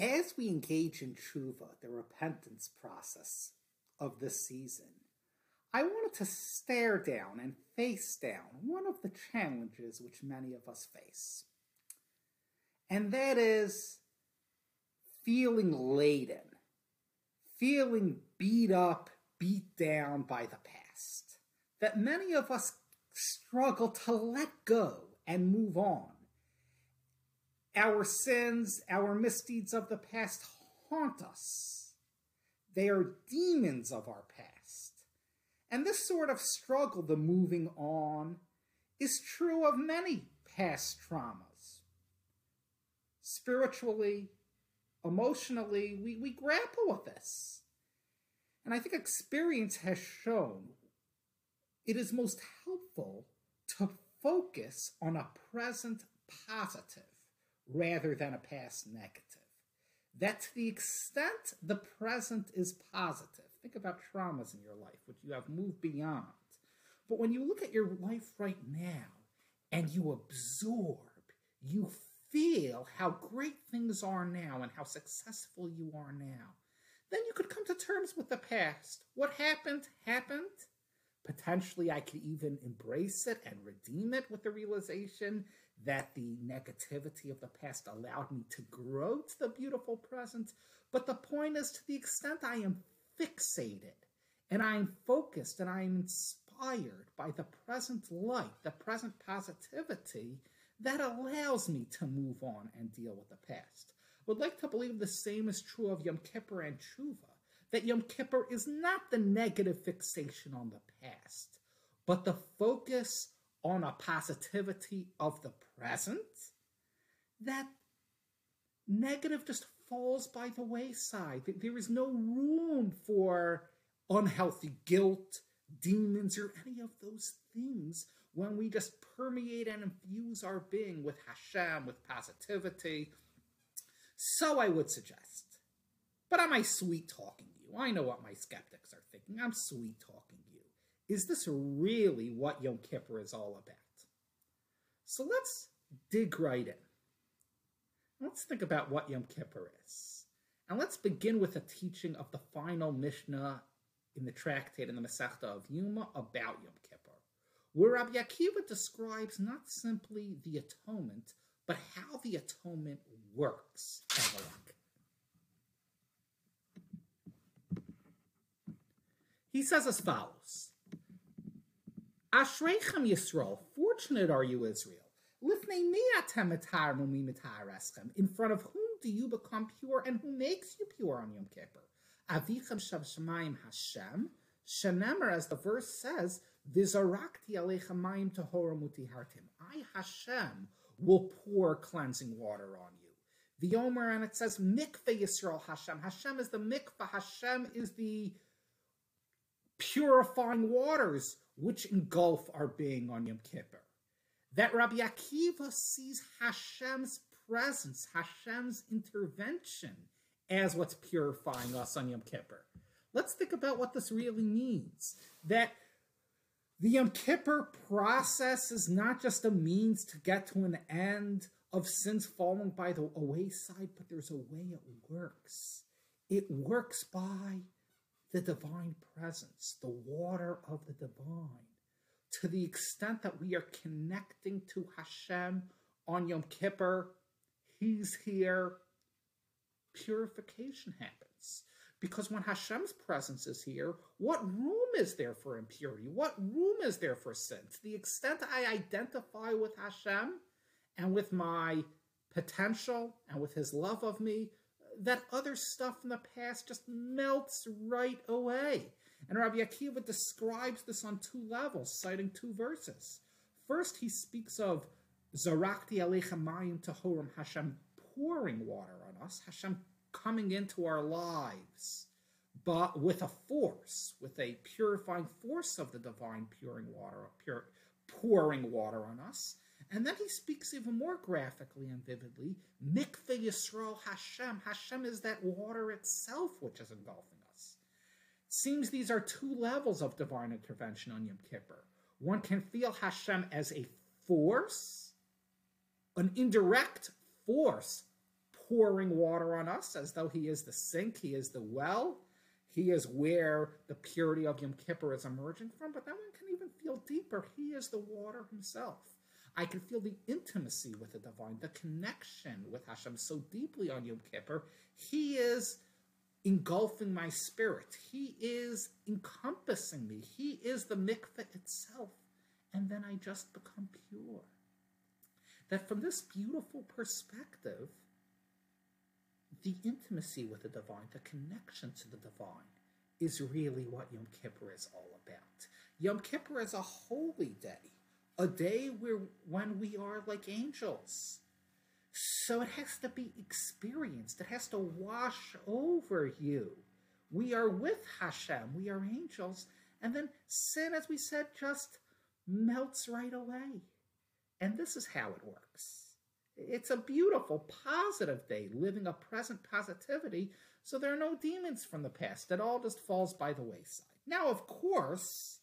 As we engage in tshuva, the repentance process of this season, I wanted to stare down and face down one of the challenges which many of us face. And that is feeling laden, feeling beat up, beat down by the past. That many of us struggle to let go and move on. Our sins, our misdeeds of the past haunt us. They are demons of our past. And this sort of struggle, the moving on, is true of many past traumas. Spiritually, emotionally, we grapple with this. And I think experience has shown it is most helpful to focus on a present positive rather than a past negative. That to the extent the present is positive, think about traumas in your life, which you have moved beyond. But when you look at your life right now and you absorb, you feel how great things are now and how successful you are now, then you could come to terms with the past. What happened, happened. Potentially, I could even embrace it and redeem it with the realization that the negativity of the past allowed me to grow to the beautiful present. But the point is, to the extent I am fixated and I am focused and I am inspired by the present light, the present positivity, that allows me to move on and deal with the past. I would like to believe the same is true of Yom Kippur and Tshuva, that Yom Kippur is not the negative fixation on the past, but the focus on a positivity of the present, that negative just falls by the wayside. There is no room for unhealthy guilt, demons, or any of those things when we just permeate and infuse our being with Hashem, with positivity. So I would suggest, but am I sweet-talking you? I know what my skeptics are thinking. I'm sweet-talking you. Is this really what Yom Kippur is all about? So let's dig right in. Let's think about what Yom Kippur is. And let's begin with a teaching of the final Mishnah in the tractate in the Masechta of Yuma about Yom Kippur, where Rabbi Akiva describes not simply the atonement, but how the atonement works. Have a look. He says as follows: Ashreichem Yisrael, fortunate are you, Israel. Lifnei mi atem mitarmu mi mitareschem. In front of whom do you become pure, and who makes you pure on Yom Kippur? Avichem shav shemayim Hashem, shenemer, as the verse says, Vizarakti aleichem mayim tahora mutihartim. I, Hashem, will pour cleansing water on you. The Omer, and it says mikveh Yisrael Hashem. Hashem is the mikveh. Hashem is the purifying waters which engulf our being on Yom Kippur. That Rabbi Akiva sees Hashem's presence, Hashem's intervention as what's purifying us on Yom Kippur. Let's think about what this really means. That the Yom Kippur process is not just a means to get to an end of sins falling by the wayside, but there's a way it works. It works by the divine presence, the water of the divine. To the extent that we are connecting to Hashem on Yom Kippur, He's here, purification happens. Because when Hashem's presence is here, what room is there for impurity? What room is there for sin? To the extent I identify with Hashem and with my potential and with His love of me, that other stuff in the past just melts right away. And Rabbi Akiva describes this on two levels, citing two verses. First, he speaks of Zarakti aleichem mayim tahorim, Hashem pouring water on us, Hashem coming into our lives, but with a force, with a purifying force of the divine pouring water on us. And then he speaks even more graphically and vividly, Mikveh Yisrael Hashem. Hashem is that water itself which is engulfing us. It seems these are two levels of divine intervention on Yom Kippur. One can feel Hashem as a force, an indirect force, pouring water on us as though he is the sink, he is the well, he is where the purity of Yom Kippur is emerging from, but then one can even feel deeper. He is the water himself. I can feel the intimacy with the divine, the connection with Hashem so deeply on Yom Kippur. He is engulfing my spirit. He is encompassing me. He is the mikveh itself. And then I just become pure. That from this beautiful perspective, the intimacy with the divine, the connection to the divine, is really what Yom Kippur is all about. Yom Kippur is a holy day, a day when we are like angels. So it has to be experienced. It has to wash over you. We are with Hashem. We are angels. And then sin, as we said, just melts right away. And this is how it works. It's a beautiful, positive day, living a present positivity, so there are no demons from the past. It all just falls by the wayside. Now, of course,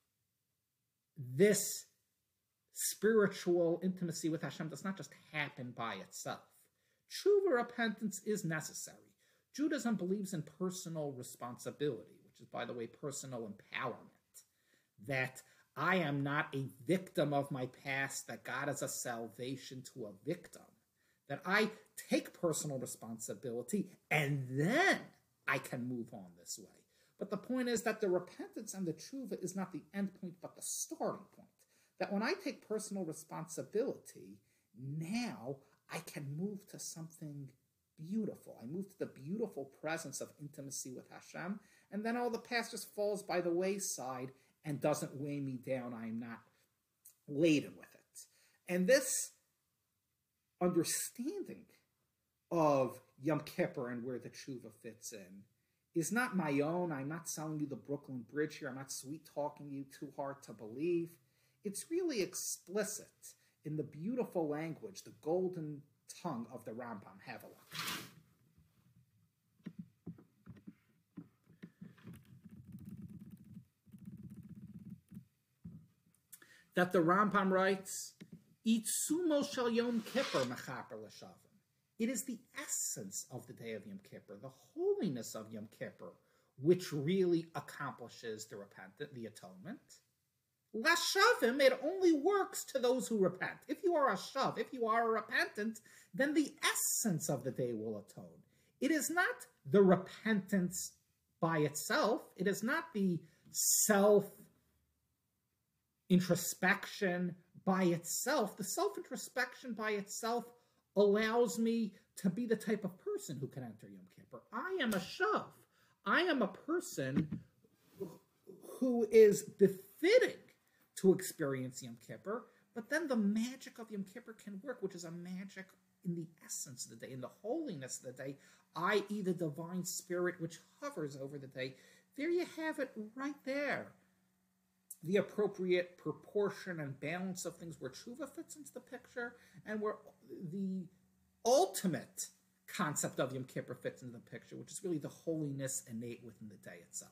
this spiritual intimacy with Hashem does not just happen by itself. True repentance is necessary. Judaism believes in personal responsibility, which is, by the way, personal empowerment. That I am not a victim of my past, that God is a salvation to a victim. That I take personal responsibility and then I can move on this way. But the point is that the repentance and the tshuva is not the end point, but the starting point. That when I take personal responsibility, now I can move to something beautiful. I move to the beautiful presence of intimacy with Hashem, and then all the past just falls by the wayside and doesn't weigh me down. I am not laden with it. And this understanding of Yom Kippur and where the tshuva fits in is not my own. I'm not selling you the Brooklyn Bridge here. I'm not sweet-talking you too hard to believe. It's really explicit in the beautiful language, the golden tongue of the Rambam. Have a look. That the Rambam writes, Itzumo shel Yom Kippur mechaper l'shavim. It is the essence of the day of Yom Kippur, the holiness of Yom Kippur, which really accomplishes the atonement. Lashavim, it only works to those who repent. If you are a shav, if you are a repentant, then the essence of the day will atone. It is not the repentance by itself. It is not the self-introspection by itself. The self-introspection by itself allows me to be the type of person who can enter Yom Kippur. I am a shav. I am a person who is befitting to experience Yom Kippur, but then the magic of Yom Kippur can work, which is a magic in the essence of the day, in the holiness of the day, i.e. the divine spirit which hovers over the day. There you have it right there. The appropriate proportion and balance of things where tshuva fits into the picture and where the ultimate concept of Yom Kippur fits into the picture, which is really the holiness innate within the day itself.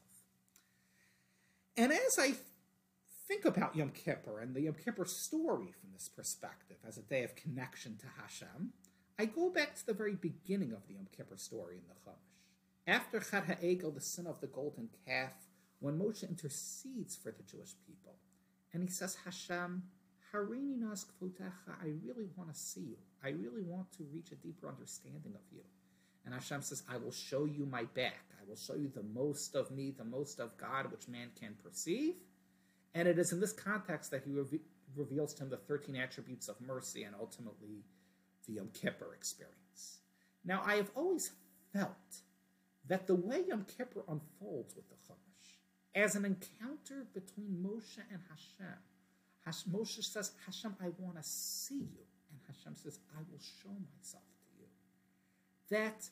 And as I think about Yom Kippur and the Yom Kippur story from this perspective as a day of connection to Hashem, I go back to the very beginning of the Yom Kippur story in the Chumash. After Chad HaEgel, the sin of the golden calf, when Moshe intercedes for the Jewish people, and he says, Hashem, harini nas kvotecha, I really want to see you. I really want to reach a deeper understanding of you. And Hashem says, I will show you my back. I will show you the most of me, the most of God, which man can perceive. And it is in this context that he reveals to him the 13 attributes of mercy and ultimately the Yom Kippur experience. Now, I have always felt that the way Yom Kippur unfolds with the Chumash, as an encounter between Moshe and Hashem, Moshe says, Hashem, I want to see you. And Hashem says, I will show myself to you. That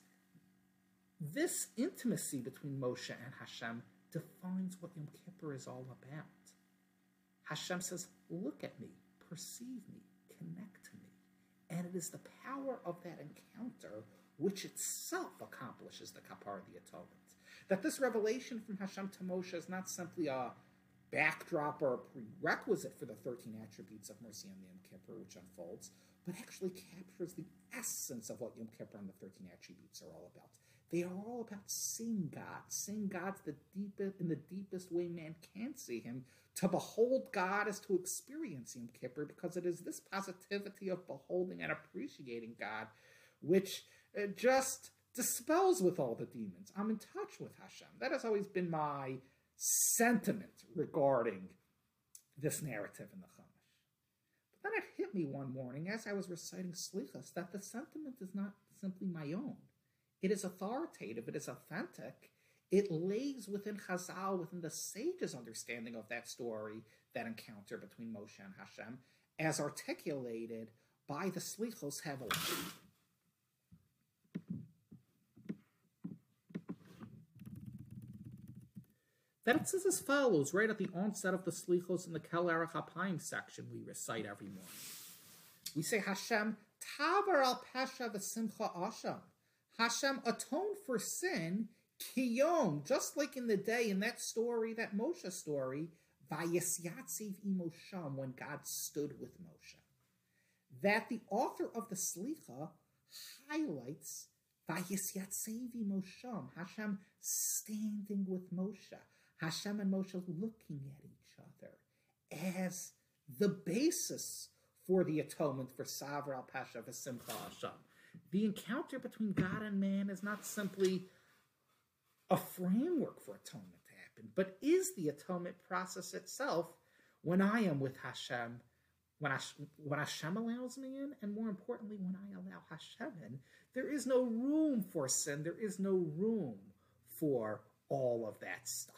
this intimacy between Moshe and Hashem defines what Yom Kippur is all about. Hashem says, look at me, perceive me, connect to me. And it is the power of that encounter which itself accomplishes the kapara, the atonement. That this revelation from Hashem to Moshe is not simply a backdrop or a prerequisite for the 13 attributes of mercy on the Yom Kippur, which unfolds, but actually captures the essence of what Yom Kippur and the 13 attributes are all about. They are all about seeing God's in the deepest way man can see him. To behold God is to experience Yom Kippur, because it is this positivity of beholding and appreciating God which just dispels with all the demons. I'm in touch with Hashem. That has always been my sentiment regarding this narrative in the Chumash. But then it hit me one morning as I was reciting Slichas that the sentiment is not simply my own. It is authoritative. It is authentic. It lays within Chazal, within the sages' understanding of that story, that encounter between Moshe and Hashem, as articulated by the Slichos Hevel. That it says as follows, right at the onset of the Slichos in the Kel Erech HaPayim section we recite every morning. We say, Hashem, Tavar al Pesha v'simcha Asham. Hashem atoned for sin, kiyom, just like in the day, in that story, that Moshe story, vayisyatziv imosham, when God stood with Moshe. That the author of the Slicha highlights vayisyatziv imosham, Hashem standing with Moshe, Hashem and Moshe looking at each other as the basis for the atonement for Savar al Pesha v'simcha Hashem. The encounter between God and man is not simply a framework for atonement to happen, but is the atonement process itself when I am with Hashem, when Hashem allows me in, and more importantly, when I allow Hashem in. There is no room for sin. There is no room for all of that stuff.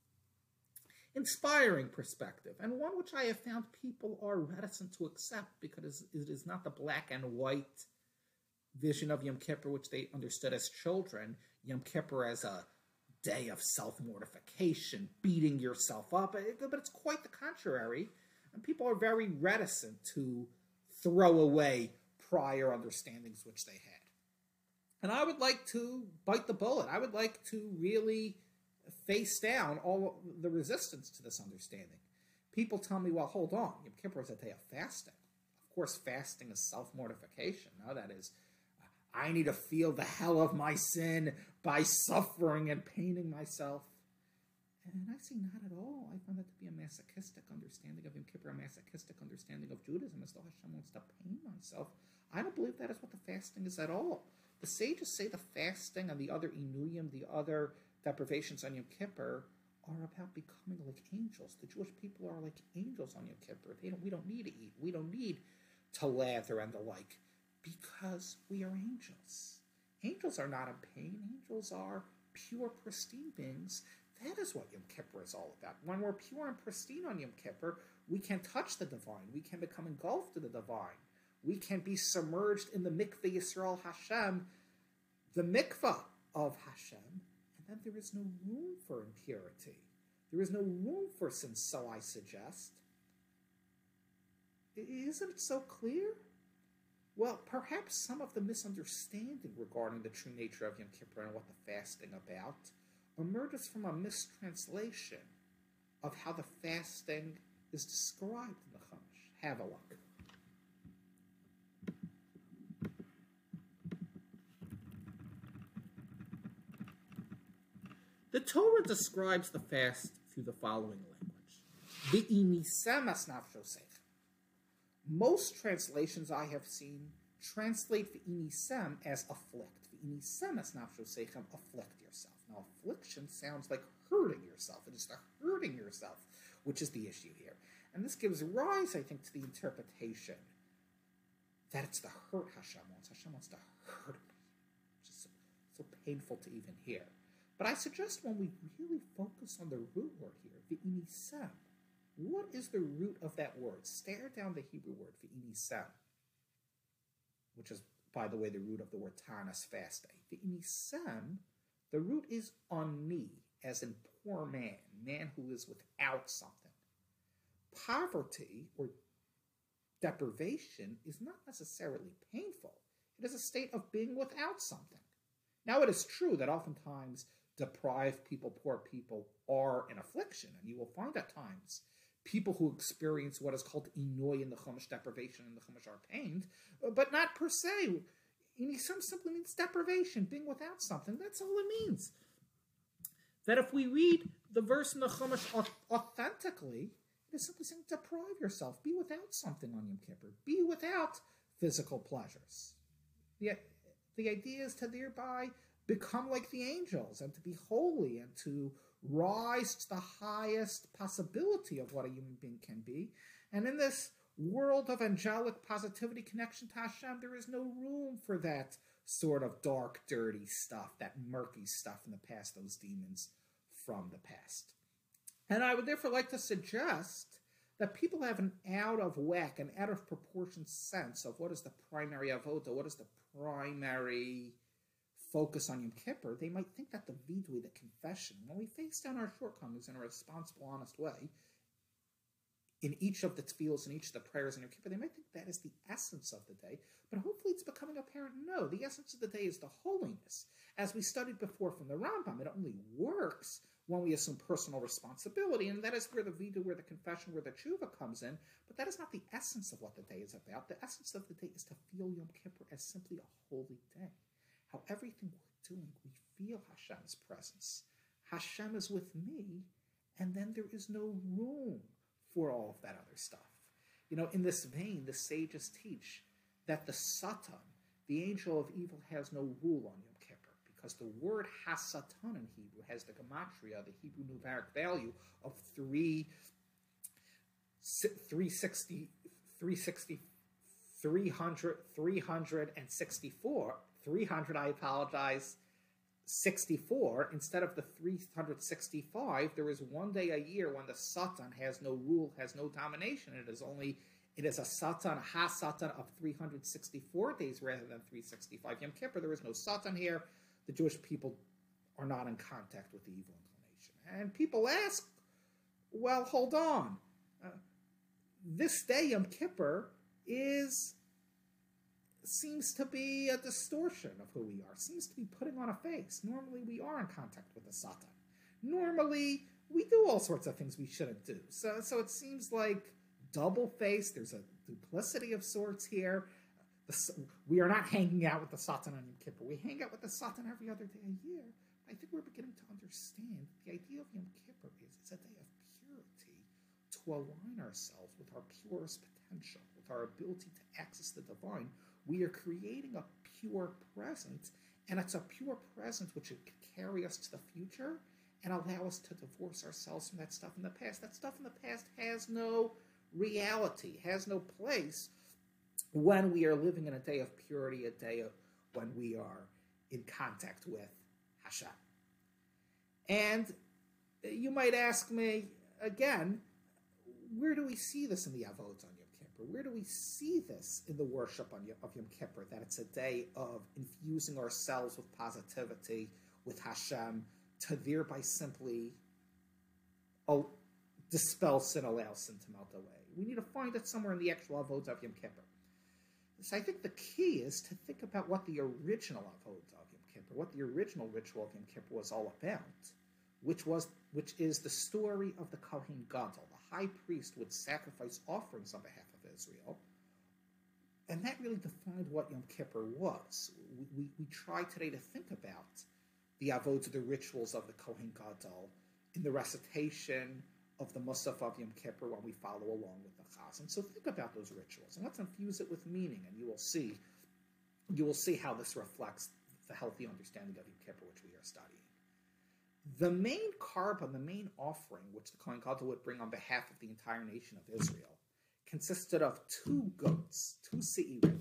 Inspiring perspective, and one which I have found people are reticent to accept because it is not the black and white vision of Yom Kippur, which they understood as children, Yom Kippur as a day of self-mortification, beating yourself up, but it's quite the contrary, and people are very reticent to throw away prior understandings which they had. And I would like to bite the bullet. I would like to really face down all the resistance to this understanding. People tell me, well, hold on, Yom Kippur is a day of fasting. Of course, fasting is self-mortification. No, that is, I need to feel the hell of my sin by suffering and paining myself. And I see not at all. I find that to be a masochistic understanding of Yom Kippur, a masochistic understanding of Judaism, as though Hashem wants to pain myself. I don't believe that is what the fasting is at all. The sages say the fasting and the other inuyim, the other deprivations on Yom Kippur, are about becoming like angels. The Jewish people are like angels on Yom Kippur. We don't need to eat. We don't need to lather and the like, because we are angels. Angels are not in pain. Angels are pure, pristine beings. That is what Yom Kippur is all about. When we're pure and pristine on Yom Kippur, we can touch the divine. We can become engulfed in the divine. We can be submerged in the mikveh Yisrael Hashem, the mikveh of Hashem, and then there is no room for impurity. There is no room for sin, so I suggest. Isn't it so clear? Well, perhaps some of the misunderstanding regarding the true nature of Yom Kippur and what the fasting about emerges from a mistranslation of how the fasting is described in the Chumash. Have a look. The Torah describes the fast through the following language. V'inisem es nafshosech. Most translations I have seen translate v'inisem as afflict. V'inisem es nafshosechem, afflict yourself. Now, affliction sounds like hurting yourself. It is the hurting yourself which is the issue here. And this gives rise, I think, to the interpretation that it's the hurt Hashem wants. Hashem wants to hurt me, which is so painful to even hear. But I suggest when we really focus on the root word here, v'inisem, what is the root of that word? Stare down the Hebrew word, v'inisem, which is, by the way, the root of the word tanas, fast day. V'inisem, the root is ani, as in poor man, man who is without something. Poverty or deprivation is not necessarily painful. It is a state of being without something. Now, it is true that oftentimes deprived people, poor people, are in affliction, and you will find at times people who experience what is called inoy in the Chumash, deprivation in the Chumash, are pained, but not per se. Some simply means deprivation, being without something. That's all it means. That if we read the verse in the Chumash authentically, it is simply saying deprive yourself, be without something on Yom Kippur, be without physical pleasures. The idea is to thereby become like the angels and to be holy and to rise to the highest possibility of what a human being can be. And in this world of angelic positivity, connection to Hashem, there is no room for that sort of dark, dirty stuff, that murky stuff in the past, those demons from the past. And I would therefore like to suggest that people have an out of whack, an out of proportion sense of what is the primary avoda, what is the primary focus on Yom Kippur. They might think that the vidui, the confession, when we face down our shortcomings in a responsible, honest way, in each of the tefillos and each of the prayers in Yom Kippur, they might think that is the essence of the day, but hopefully it's becoming apparent, no, the essence of the day is the holiness. As we studied before from the Rambam, it only works when we assume personal responsibility, and that is where the vidu, where the confession, where the tshuva comes in, but that is not the essence of what the day is about. The essence of the day is to feel Yom Kippur as simply a holy day. How everything we're doing, we feel Hashem's presence. Hashem is with me, and then there is no room for all of that other stuff. In this vein, the sages teach that the Satan, the angel of evil, has no rule on Yom Kippur, because the word Hasatan in Hebrew has the gematria, the Hebrew numeric value of 364, 300, I apologize, 64, instead of the 365, there is one day a year when the Satan has no rule, has no domination. It is a Satan, ha-Satan of 364 days rather than 365. Yom Kippur, there is no Satan here. The Jewish people are not in contact with the evil inclination. And people ask, well, hold on. This day, Yom Kippur, seems to be a distortion of who we are, seems to be putting on a face. Normally, we are in contact with the Satan. Normally, we do all sorts of things we shouldn't do. So it seems like double-faced. There's a duplicity of sorts here. We are not hanging out with the Satan on Yom Kippur. We hang out with the Satan every other day a year. I think we're beginning to understand the idea of Yom Kippur is it's a day of purity, to align ourselves with our purest potential, with our ability to access the divine. We are creating a pure present, and it's a pure present which could carry us to the future and allow us to divorce ourselves from that stuff in the past. That stuff in the past has no reality, has no place when we are living in a day of purity, a day of when we are in contact with Hashem. And you might ask me, again, where do we see this in the avods on Yom Kippur? Where do we see this in the worship of Yom Kippur, that it's a day of infusing ourselves with positivity, with Hashem, to thereby simply dispel sin, allow sin to melt away? We need to find it somewhere in the actual avods of Yom Kippur. So I think the key is to think about what the original avods of Yom Kippur, what the original ritual of Yom Kippur was all about, which is the story of the Kohen Gadol. The high priest would sacrifice offerings on behalf of Israel, and that really defined what Yom Kippur was. We try today to think about the avods, the rituals of the Kohen Gadol, in the recitation of the Musaf of Yom Kippur when we follow along with the Chaz. And so think about those rituals, and let's infuse it with meaning, and you will see how this reflects the healthy understanding of Yom Kippur, which we are studying. The main korban, the main offering, which the Kohen Gadol would bring on behalf of the entire nation of Israel, consisted of 2 goats, 2 seirim.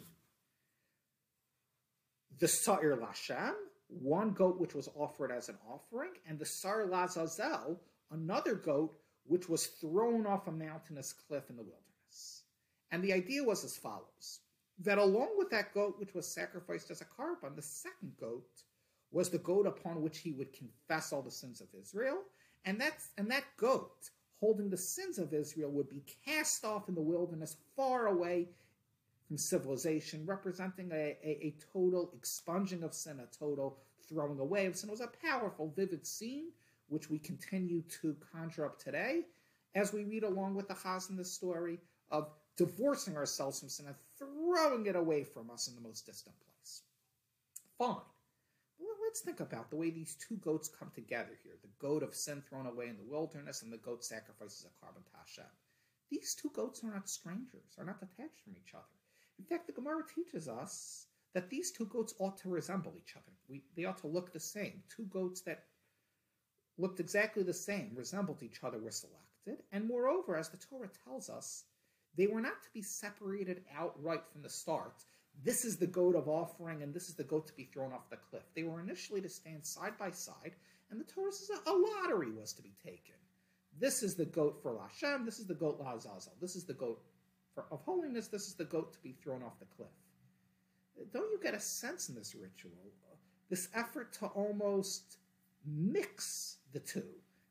The Sa'ir Lashem, 1 goat which was offered as an offering, and the Sa'ir Lazazel, another goat which was thrown off a mountainous cliff in the wilderness. And the idea was as follows, that along with that goat which was sacrificed as a korban, the second goat was the goat upon which he would confess all the sins of Israel, and that goat, holding the sins of Israel, would be cast off in the wilderness far away from civilization, representing a total expunging of sin, a total throwing away of sin. It was a powerful, vivid scene, which we continue to conjure up today, as we read along with the Chaz in this story, of divorcing ourselves from sin and throwing it away from us in the most distant place. Fine. Well, let's think about the way these two goats come together here. The goat of sin thrown away in the wilderness and the goat sacrifices a carbon to Hashem. These two goats are not strangers, are not detached from each other. In fact, the Gemara teaches us that these two goats ought to resemble each other. They ought to look the same. Two goats that looked exactly the same, resembled each other, were selected. And moreover, as the Torah tells us, they were not to be separated outright from the start. This is the goat of offering, and this is the goat to be thrown off the cliff. They were initially to stand side by side, and the Torah says a lottery was to be taken. This is the goat for Hashem, this is the goat La'azazel. This is the goat of holiness, this is the goat to be thrown off the cliff. Don't you get a sense in this ritual, this effort to almost mix the two,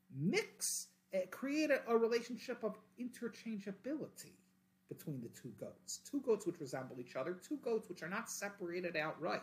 create a relationship of interchangeability between the two goats which resemble each other, two goats which are not separated outright,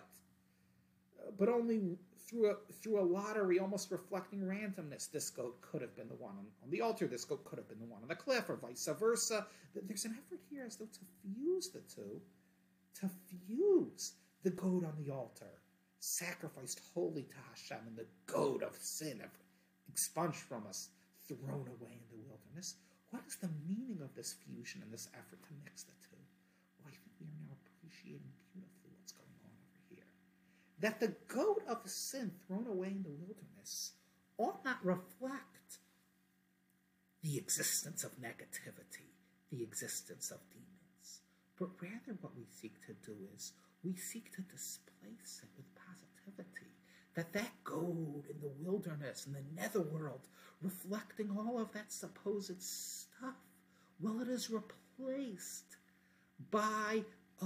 but only through a lottery, almost reflecting randomness. This goat could have been the one on the altar, this goat could have been the one on the cliff, or vice versa. There's an effort here as though to fuse the two, to fuse the goat on the altar, sacrificed wholly to Hashem, and the goat of sin, expunged from us, thrown away in the wilderness. What is the meaning of this fusion and this effort to mix the two? Well, I think we are now appreciating beautifully what's going on over here. That the goat of sin thrown away in the wilderness ought not reflect the existence of negativity, the existence of demons, but rather what we seek to do is we seek to displace it with positivity. That goat in the wilderness, in the netherworld, reflecting all of that supposed stuff, well, it is replaced by a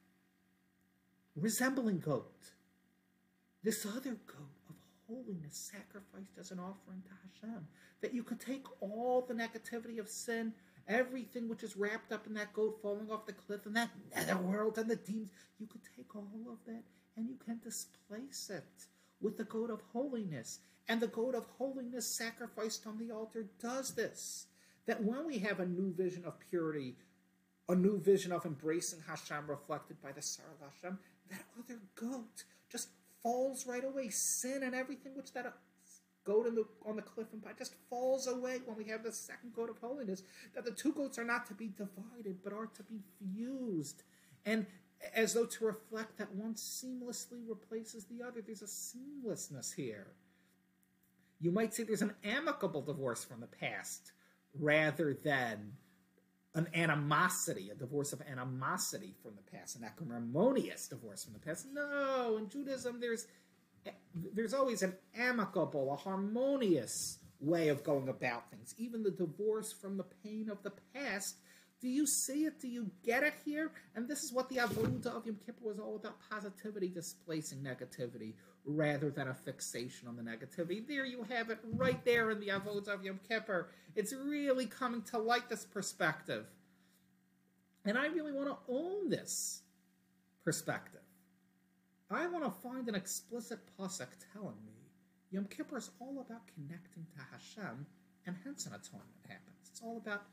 resembling goat. This other goat of holiness sacrificed as an offering to Hashem. That you could take all the negativity of sin, everything which is wrapped up in that goat falling off the cliff, and that netherworld and the demons, you could take all of that and you can displace it with the goat of holiness. And the goat of holiness sacrificed on the altar does this. That when we have a new vision of purity, a new vision of embracing Hashem reflected by the Sarah Hashem, that other goat just falls right away. Sin and everything which that goat on the cliff and just falls away when we have the second goat of holiness. That the two goats are not to be divided, but are to be fused. And as though to reflect that one seamlessly replaces the other. There's a seamlessness here. You might say there's an amicable divorce from the past rather than an animosity, a divorce of animosity from the past, an acrimonious divorce from the past. No, in Judaism there's always an amicable, a harmonious way of going about things. Even the divorce from the pain of the past. Do you see it? Do you get it here? And this is what the Avodah of Yom Kippur was all about, positivity displacing negativity rather than a fixation on the negativity. There you have it right there in the Avodah of Yom Kippur. It's really coming to light, this perspective. And I really want to own this perspective. I want to find an explicit pasuk telling me Yom Kippur is all about connecting to Hashem, and hence an atonement happens. It's all about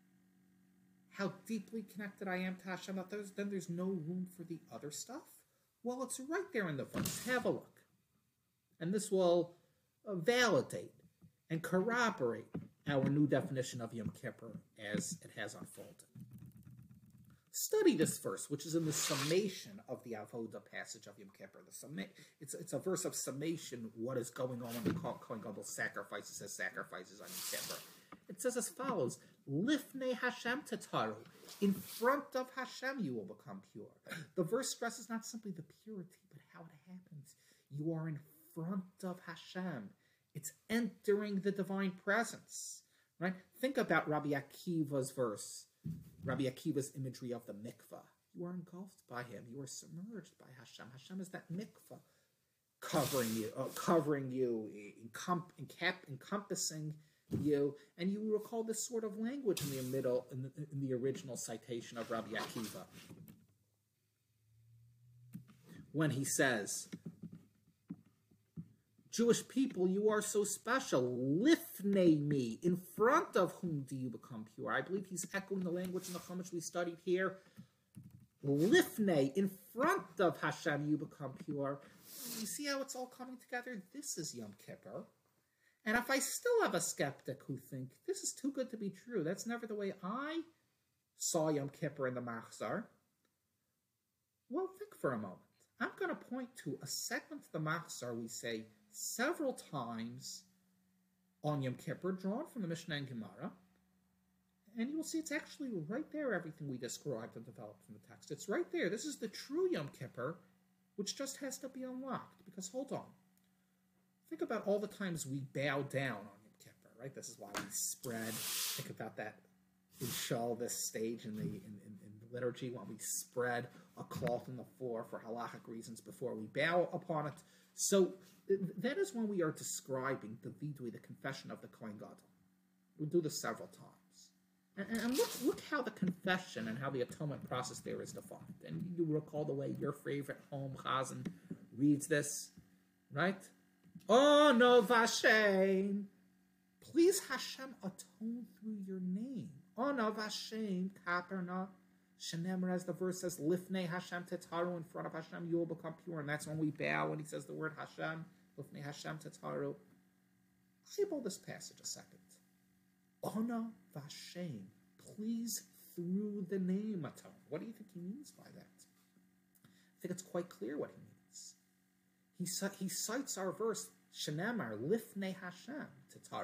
how deeply connected I am to Hashem, that there's no room for the other stuff. Well, it's right there in the verse. Have a look. And this will validate and corroborate our new definition of Yom Kippur as it has unfolded. Study this verse, which is in the summation of the Avodah passage of Yom Kippur. It's a verse of summation, what is going on when the Kohen Gadol sacrifices his sacrifices on Yom Kippur. It says as follows, Lifnei Hashem tataru. In front of Hashem you will become pure. The verse stresses not simply the purity, but how it happens. You are in front of Hashem. It's entering the divine presence. Right? Think about Rabbi Akiva's verse, Rabbi Akiva's imagery of the mikvah. You are engulfed by him. You are submerged by Hashem. Hashem is that mikvah covering you, encompassing you, and you recall this sort of language in the original citation of Rabbi Akiva, when he says, Jewish people, you are so special. Lifnei me, in front of whom do you become pure? I believe he's echoing the language in the Chumash we studied here. Lifnei, in front of Hashem, you become pure. You see how it's all coming together? This is Yom Kippur. And if I still have a skeptic who think this is too good to be true, that's never the way I saw Yom Kippur in the Machzor, well, think for a moment. I'm going to point to a segment of the Machzor we say several times on Yom Kippur, drawn from the Mishnah and Gemara, and you will see it's actually right there, everything we described and developed from the text. It's right there. This is the true Yom Kippur, which just has to be unlocked. Because, hold on. Think about all the times we bow down on Yom Kippur, right? This is why we spread. Think about that in Shul, this stage in the liturgy, when we spread a cloth on the floor for halachic reasons before we bow upon it. So that is when we are describing the vidui, the confession of the Kohen Gadol. We do this several times. And look how the confession and how the atonement process there is defined. And you recall the way your favorite home chazan reads this, right? Oh no, Vashem. Please Hashem atone through your name. Oh no, Vashem, Kaperna. Shenemar, as the verse says, Lifnei Hashem Tetaru, in front of Hashem you will become pure. And that's when we bow, when he says the word Hashem, Lifnei Hashem Tetaru. Eyeball this passage a second. Ona Vashem, please through the name atone. What do you think he means by that? I think it's quite clear what he means. He cites our verse, Shenemar, Lifnei Hashem Tetaru.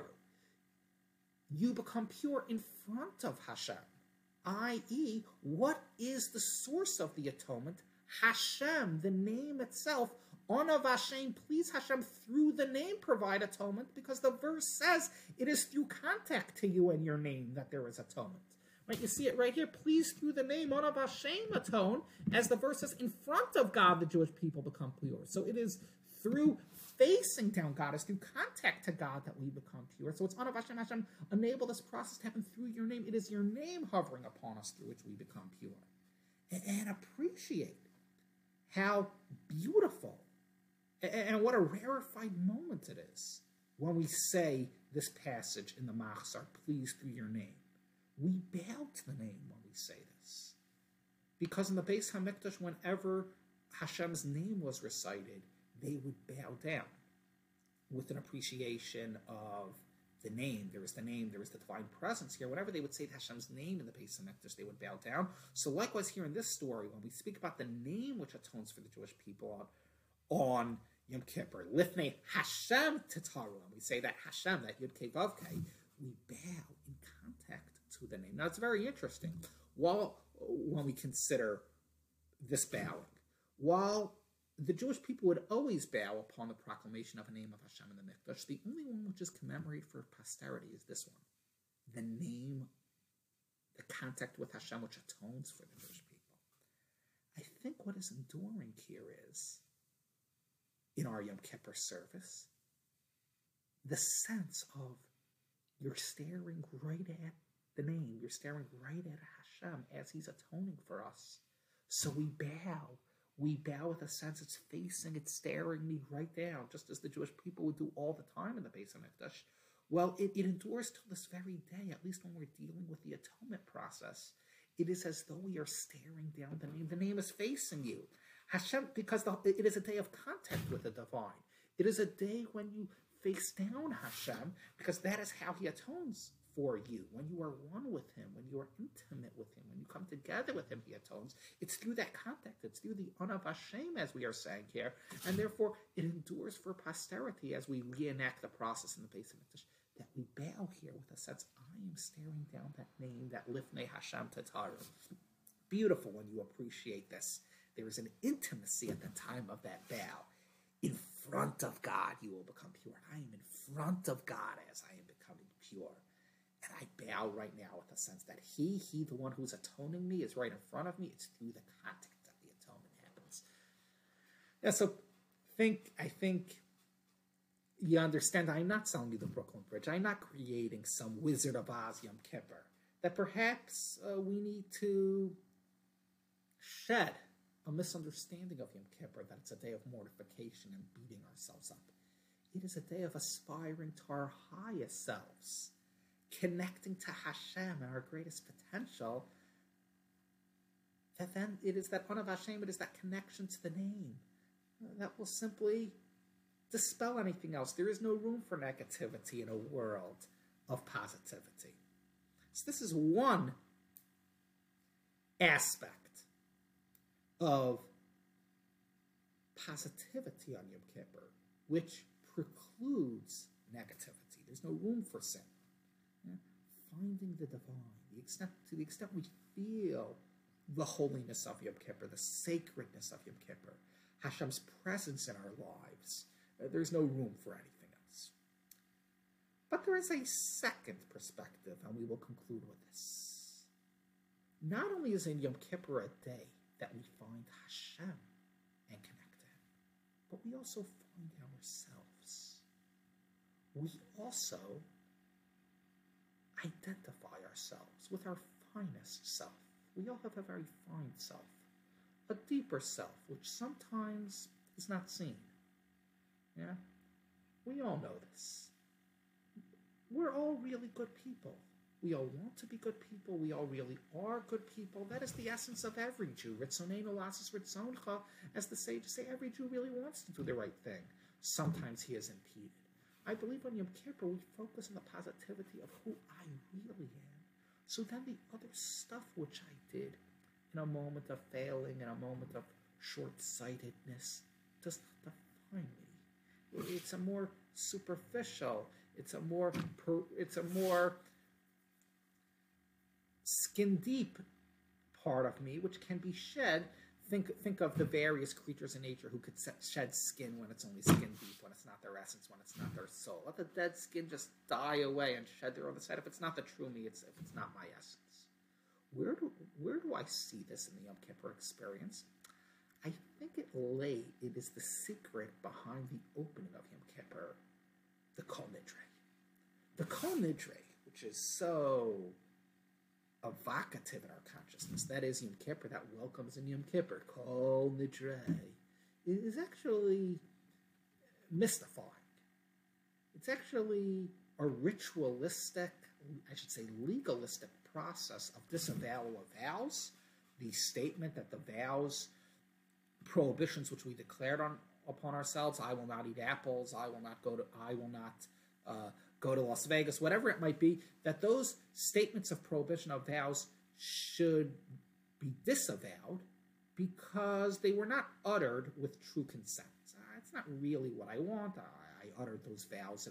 You become pure in front of Hashem. I.e., what is the source of the atonement? Hashem, the name itself. Ona Vashem, please Hashem, through the name provide atonement, because the verse says it is through contact to you and your name that there is atonement. Right? You see it right here. Please through the name, Ona Vashem, atone. As the verse says, in front of God, the Jewish people become pure. So it is through facing down God, is through contact to God that we become pure. So it's Ana Vashem, Hashem, enable this process to happen through your name. It is your name hovering upon us through which we become pure. And appreciate how beautiful and what a rarefied moment it is when we say this passage in the Machzor, please through your name. We bow to the name when we say this. Because in the Beis HaMikdash, whenever Hashem's name was recited, they would bow down with an appreciation of the name. There is the name, there is the divine presence here. Whenever they would say Hashem's name in the Beis HaMikdash, they would bow down. So likewise here in this story, when we speak about the name which atones for the Jewish people on Yom Kippur, Lifnei Hashem Tetaru, and we say that Hashem, that Yud Kei Vav Kei, we bow in contact to the name. Now it's very interesting. When we consider this bowing, while the Jewish people would always bow upon the proclamation of a name of Hashem in the Mikdash, the only one which is commemorated for posterity is this one. The name, the contact with Hashem which atones for the Jewish people. I think what is enduring here is, in our Yom Kippur service, the sense of you're staring right at the name, you're staring right at Hashem as he's atoning for us. So we bow. We bow with a sense it's facing, it's staring me right down, just as the Jewish people would do all the time in the Beis HaMikdash. Well, it endures till this very day, at least when we're dealing with the atonement process. It is as though we are staring down the name. The name is facing you. Hashem, because it is a day of contact with the divine. It is a day when you face down Hashem, because that is how he atones for you. When you are one with him, when you are intimate with him, when you come together with him, he atones. It's through that contact. It's through the Ana Vashem, as we are saying here. And therefore, it endures for posterity as we reenact the process in the Beis HaMikdash, that we bow here with a sense, I am staring down that name, that Lifnei Hashem Tetaru. Beautiful when you appreciate this. There is an intimacy at the time of that bow. In front of God, you will become pure. I am in front of God as I am becoming pure. And I bow right now with a sense that he, the one who's atoning me, is right in front of me. It's through the contact that the atonement happens. Yeah, so I think you understand, I'm not selling you the Brooklyn Bridge. I'm not creating some Wizard of Oz Yom Kippur. That perhaps we need to shed a misunderstanding of Yom Kippur, that it's a day of mortification and beating ourselves up. it is a day of aspiring to our highest selves, connecting to Hashem and our greatest potential. That then it is that Panav Hashem, it is that connection to the name that will simply dispel anything else. There is no room for negativity in a world of positivity. So this is one aspect of positivity on Yom Kippur, which precludes negativity. There's no room for sin. Yeah? Finding the divine, to the extent we feel the holiness of Yom Kippur, the sacredness of Yom Kippur, Hashem's presence in our lives, there's no room for anything else. But there is a second perspective, and we will conclude with this. Not only is in Yom Kippur a day that we find Hashem and connect to Him, but we also find ourselves. We also identify ourselves with our finest self. We all have a very fine self, a deeper self, which sometimes is not seen. Yeah? We all know this. We're all really good people. We all want to be good people. We all really are good people. That is the essence of every Jew. Ritzoneinu lasis ritzoncha, as the sages say, every Jew really wants to do the right thing. Sometimes he is impeded. I believe on Yom Kippur we focus on the positivity of who I really am. So then the other stuff which I did in a moment of failing, in a moment of short-sightedness, does not define me. It's a more superficial, it's a more skin-deep part of me, which can be shed. Think of the various creatures in nature who could shed skin when it's only skin deep, when it's not their essence, when it's not their soul. Let the dead skin just die away and shed their other side. If it's not the true me, if it's not my essence. Where do I see this in the Yom Kippur experience? I think it is the secret behind the opening of Yom Kippur, the Kol Nidre. The Kol Nidre, which is so evocative in our consciousness, that is Yom Kippur, that welcomes in Yom Kippur, Kol Nidre, is actually mystifying. It's actually a ritualistic, I should say legalistic process of disavowal of vows, the statement that the vows, prohibitions which we declared upon ourselves, I will not eat apples, I will not go to Las Vegas, whatever it might be, that those statements of prohibition of vows should be disavowed because they were not uttered with true consent. It's not really what I want. I uttered those vows or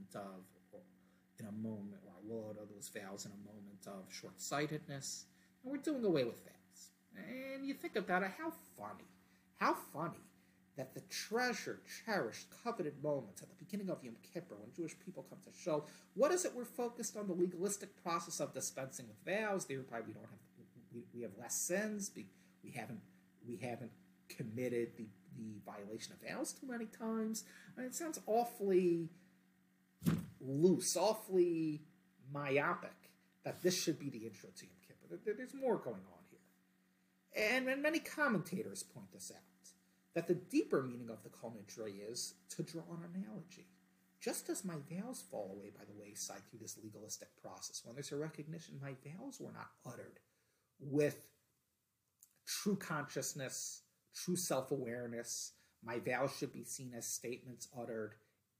I will utter those vows in a moment of short-sightedness, and we're doing away with vows. And you think about it, how funny that the treasured, cherished, coveted moments at the beginning of Yom Kippur, when Jewish people come to show, what is it we're focused on? The legalistic process of dispensing with vows. Thereby we have less sins. We haven't committed the violation of vows too many times. And it sounds awfully loose, awfully myopic that this should be the intro to Yom Kippur. There's more going on here. And many commentators point this out, that the deeper meaning of the Kol Nidre is to draw an analogy. Just as my vows fall away by the wayside through this legalistic process, when there's a recognition my vows were not uttered with true consciousness, true self-awareness, my vows should be seen as statements uttered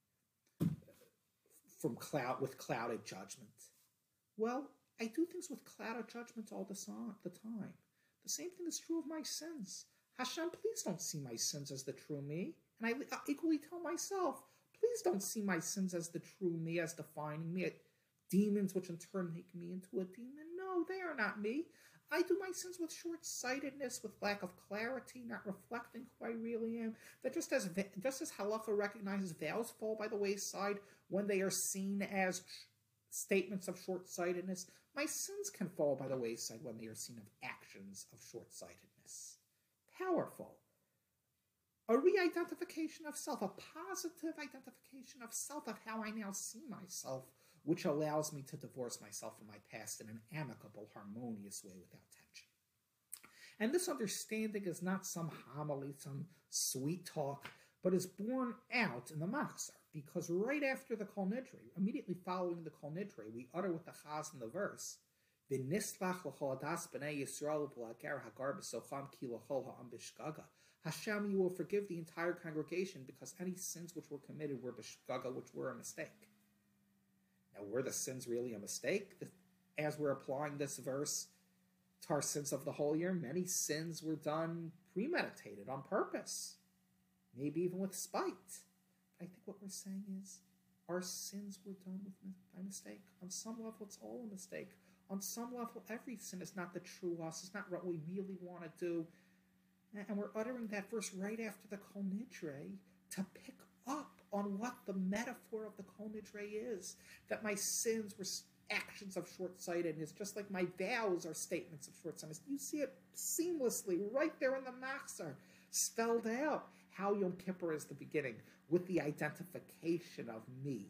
with clouded judgment. Well, I do things with clouded judgment all the time. The same thing is true of my sins. Hashem, please don't see my sins as the true me. And I equally tell myself, please don't see my sins as the true me, as defining me, demons which in turn make me into a demon. No, they are not me. I do my sins with short-sightedness, with lack of clarity, not reflecting who I really am. That just as Halacha recognizes vows fall by the wayside when they are seen as statements of short-sightedness, my sins can fall by the wayside when they are seen as actions of short-sightedness. Powerful. A re-identification of self, a positive identification of self, of how I now see myself, which allows me to divorce myself from my past in an amicable, harmonious way without tension. And this understanding is not some homily, some sweet talk, but is borne out in the Machzor. because right after the Kol Nidre, immediately following the Kol Nidre, we utter with the Chaz in the verse, V'nislach l'chol adas b'nei Yisrael b'lager hagar b'socham ki l'chol ha'am b'shgaga. Hashem, you will forgive the entire congregation because any sins which were committed were b'shgaga, which were a mistake. Now, were the sins really a mistake? As we're applying this verse to our sins of the whole year, many sins were done premeditated, on purpose, maybe even with spite. But I think what we're saying is our sins were done by mistake. On some level, it's all a mistake. On some level, every sin is not the true us. It's not what we really want to do. And we're uttering that verse right after the Kol Nidre to pick up on what the metaphor of the Kol Nidre is. That my sins were actions of short-sightedness, just like my vows are statements of short-sightedness. You see it seamlessly right there in the Machzor, spelled out how Yom Kippur is the beginning, with the identification of me.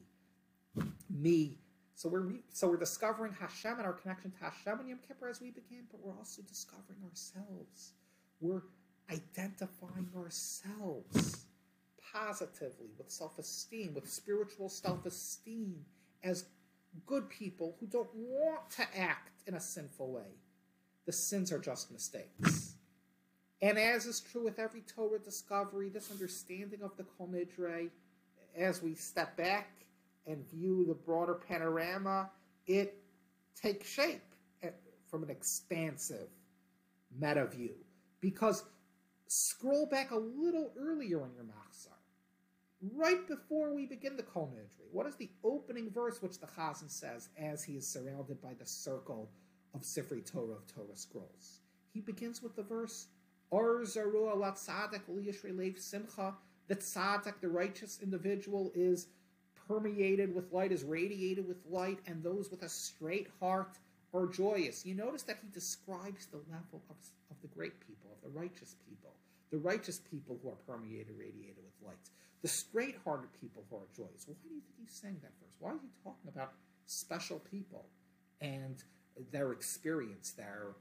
Me. So we're discovering Hashem and our connection to Hashem in Yom Kippur as we begin, but we're also discovering ourselves. We're identifying ourselves positively, with self-esteem, with spiritual self-esteem, as good people who don't want to act in a sinful way. The sins are just mistakes. And as is true with every Torah discovery, this understanding of the Kol Nidre, as we step back and view the broader panorama, it takes shape from an expansive meta view. Because scroll back a little earlier in your Machzor, right before we begin the Kol Nidre, what is the opening verse which the Chazan says as he is surrounded by the circle of Sifrei Torah, of Torah scrolls? He begins with the verse, Or zarua la tzaddik liyishrei leiv simcha. The tzaddik, the righteous individual, is permeated with light, is radiated with light, and those with a straight heart are joyous. You notice that he describes the level of the great people, of the righteous people who are permeated, radiated with light, the straight-hearted people who are joyous. Why do you think he's saying that verse? Why is he talking about special people and their experience, their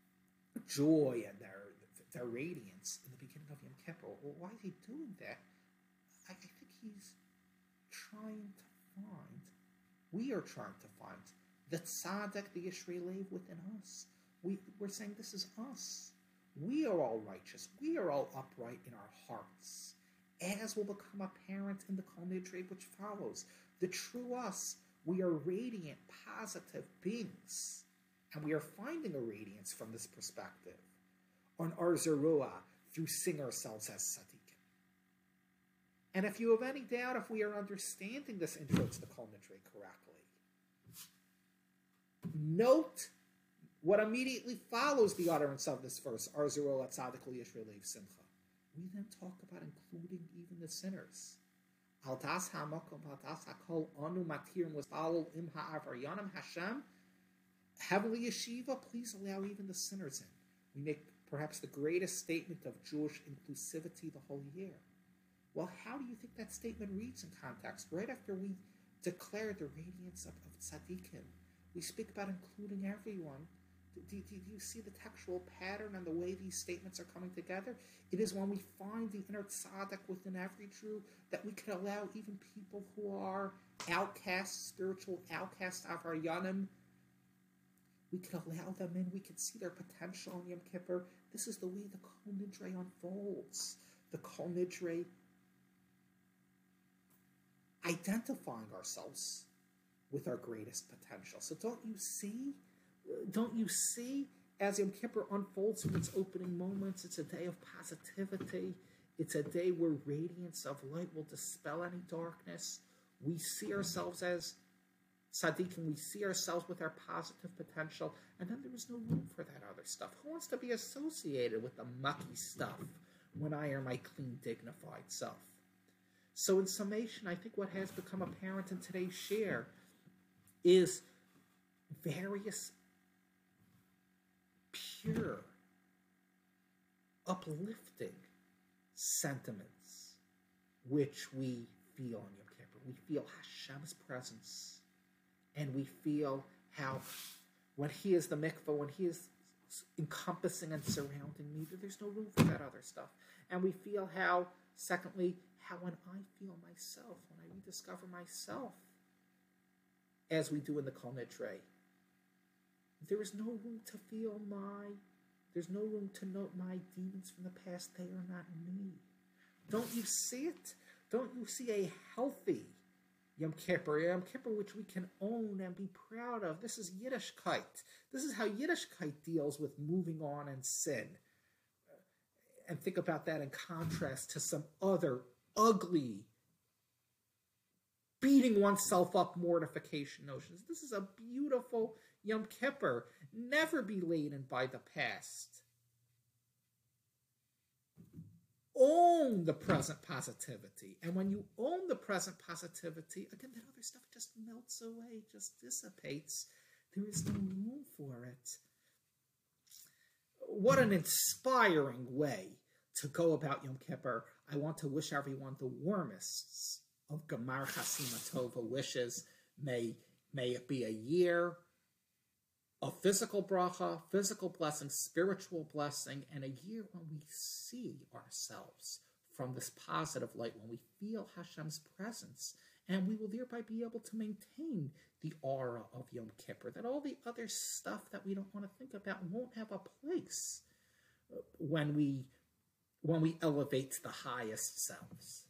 joy, and their radiance in the beginning of Yom Kippur? Well, why is he doing that? I think he's we are trying to find the tzaddik, the Yishrei Leiv within us. We're saying this is us. We are all righteous. We are all upright in our hearts, as will become apparent in the Kol Nidre which follows. The true us, we are radiant, positive beings, and we are finding a radiance from this perspective on our Zerua through seeing ourselves as tzaddikim. And if you have any doubt if we are understanding this intro to the Kol Nidre correctly, note what immediately follows the utterance of this verse, Ar Zerua Tzaddik Liyishrei Leiv Simcha. We then talk about including even the sinners. Al das ha'makom al das ha'kol anu matir musbalul im ha'avaryanim Hashem. Heavenly Yeshiva, please allow even the sinners in. We make perhaps the greatest statement of Jewish inclusivity the whole year. Well, how do you think that statement reads in context? Right after we declare the radiance of tzaddikim, we speak about including everyone. Do you see the textual pattern and the way these statements are coming together? It is when we find the inner tzaddik within every Jew that we can allow even people who are outcasts, spiritual outcasts, avaryanim. We can allow them in. We can see their potential on Yom Kippur. This is the way the Kol Nidre unfolds. The Kol Nidre identifying ourselves with our greatest potential. So don't you see, as Yom Kippur unfolds from its opening moments, it's a day of positivity. It's a day where radiance of light will dispel any darkness. We see ourselves as tzaddikim, we see ourselves with our positive potential, and then there is no room for that other stuff. Who wants to be associated with the mucky stuff when I am my clean, dignified self? So in summation, I think what has become apparent in today's share is various pure, uplifting sentiments which we feel on Yom Kippur. We feel Hashem's presence, and we feel how when He is the mikvah, when He is encompassing and surrounding me, there's no room for that other stuff. And we feel how Secondly, how when I feel myself, when I rediscover myself, as we do in the Kol Nidre, there is no room to feel there's no room to note my demons from the past. They are not me. Don't you see it? Don't you see a healthy Yom Kippur which we can own and be proud of? This is Yiddishkeit. This is how Yiddishkeit deals with moving on and sin. And think about that in contrast to some other ugly, beating oneself up mortification notions. This is a beautiful Yom Kippur. Never be laden by the past. Own the present positivity. And when you own the present positivity, again, that other stuff just melts away, just dissipates. There is no room for it. What an inspiring way to go about Yom Kippur. I want to wish everyone the warmest of Gemar Chasima Tova wishes. May it be a year of physical bracha, physical blessing, spiritual blessing, and a year when we see ourselves from this positive light, when we feel Hashem's presence, and we will thereby be able to maintain the aura of Yom Kippur, that all the other stuff that we don't want to think about won't have a place when we elevate to the highest selves.